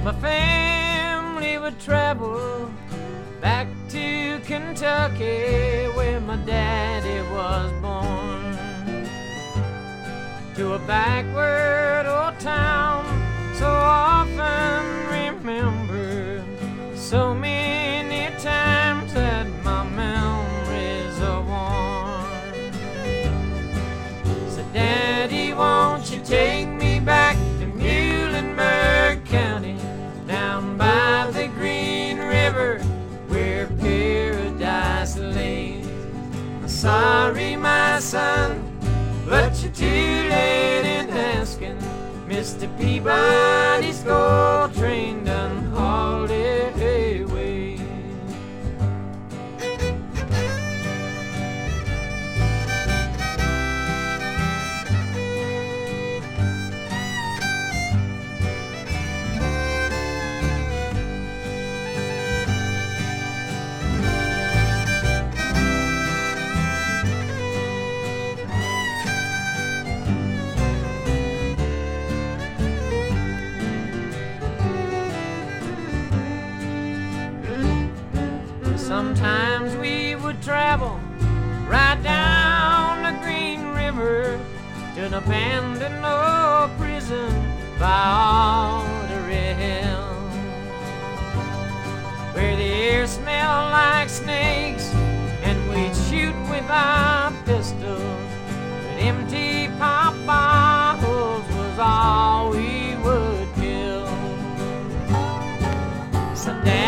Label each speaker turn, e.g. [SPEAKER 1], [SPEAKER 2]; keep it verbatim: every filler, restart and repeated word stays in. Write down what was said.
[SPEAKER 1] My family would travel back to Kentucky, where my daddy was born, to a backward old town so often remembered, so many times that my memories are worn. So Daddy, won't you take me back to Muhlenberg County, down by the Green River where paradise lays? Sorry, my son, but you're too late in asking. Mister Peabody's gold train done hauled it away. Sometimes we would travel right down the Green River to an abandoned old prison by Alderey Hill, where the air smelled like snakes and we'd shoot with our pistols, but empty pop bottles was all we would kill. So